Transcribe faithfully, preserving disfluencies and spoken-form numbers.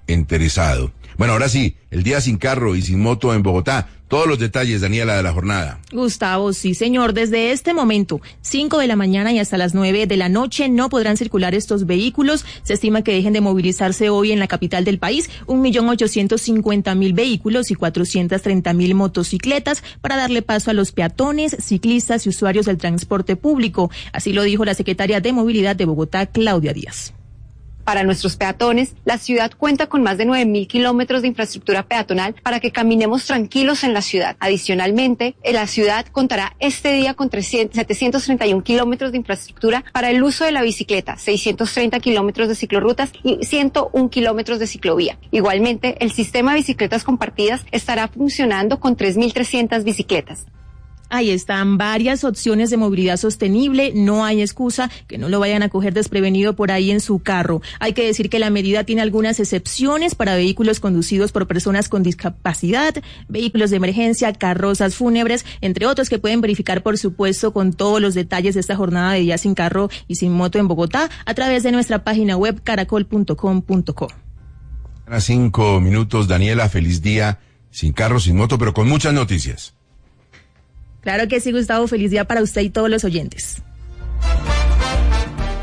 interesado. Bueno, ahora sí, el día sin carro y sin moto en Bogotá. Todos los detalles, Daniela, de la jornada. Gustavo, sí señor, desde este momento, cinco de la mañana y hasta las nueve de la noche, no podrán circular estos vehículos. Se estima que dejen de movilizarse hoy en la capital del país un millón ochocientos cincuenta mil vehículos y cuatrocientas treinta mil motocicletas para darle paso a los peatones, ciclistas y usuarios del transporte público. Así lo dijo la secretaria de Movilidad de Bogotá, Claudia Díaz. Para nuestros peatones, la ciudad cuenta con más de nueve mil kilómetros de infraestructura peatonal para que caminemos tranquilos en la ciudad. Adicionalmente, la ciudad contará este día con setecientos treinta y un kilómetros de infraestructura para el uso de la bicicleta, seiscientos treinta kilómetros de ciclorrutas y ciento uno kilómetros de ciclovía. Igualmente, el sistema de bicicletas compartidas estará funcionando con tres mil trescientas bicicletas. Ahí están varias opciones de movilidad sostenible, no hay excusa que no lo vayan a coger desprevenido por ahí en su carro. Hay que decir que la medida tiene algunas excepciones para vehículos conducidos por personas con discapacidad, vehículos de emergencia, carrozas fúnebres, entre otros que pueden verificar, por supuesto, con todos los detalles de esta jornada de día sin carro y sin moto en Bogotá a través de nuestra página web caracol punto com punto co. A cinco minutos, Daniela, feliz día sin carro, sin moto, pero con muchas noticias. Claro que sí, Gustavo, feliz día para usted y todos los oyentes.